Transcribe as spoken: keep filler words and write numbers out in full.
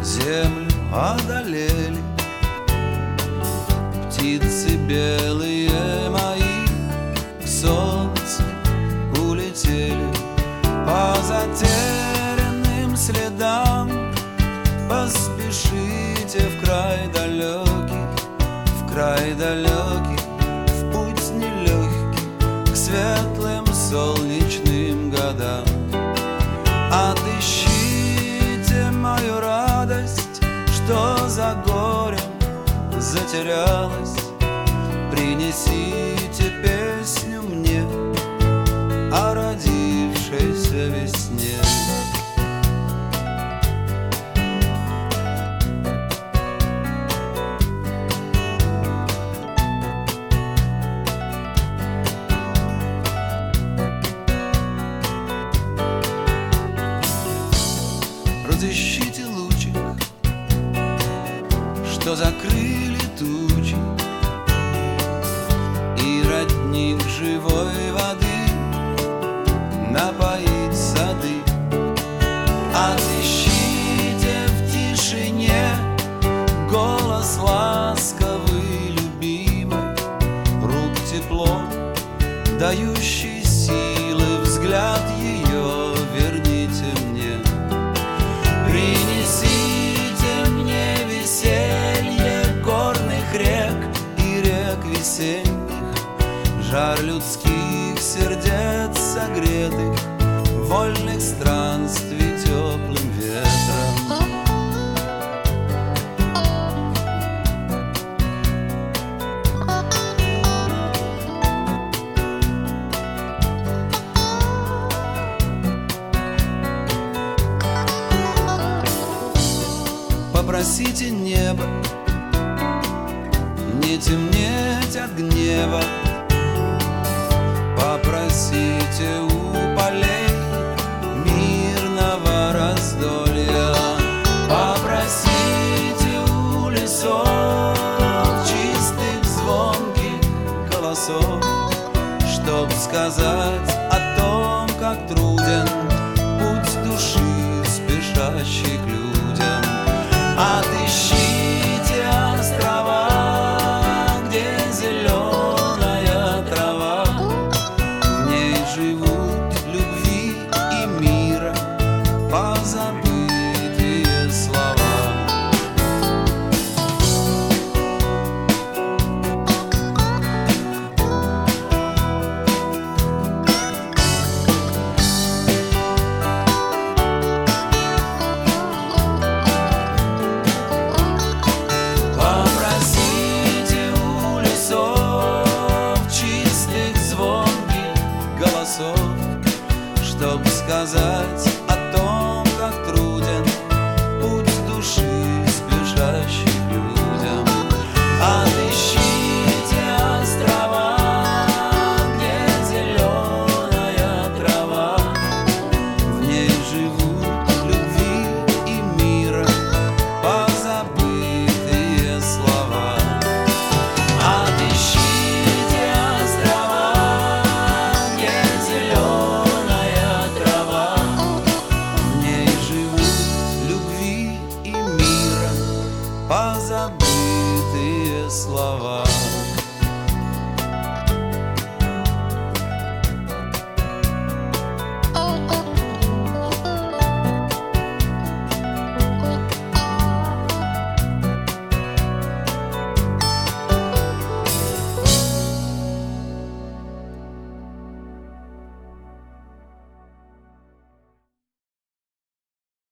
землю одолели. Птицы белые мои к солнцу улетели. По затерянным следам поспешите в край далекий, в край далекий, в путь нелегкий к светлым солнечным годам. Отыщите мою радость, что за горем затерялась. Принесите песню мне о родившейся весне. Разыщите лучик, что закрыли тучи, и родник живой воды напоить сады. Отыщите в тишине голос ласковый, любимый, рук тепло, дающий силы, взгляд ее верните мне. Принесите мне веселье горных рек и рек весенних, жар людских сердец согретых, вольных странствий теплым ветром. Попросите небо не темнеть от гнева. Попросите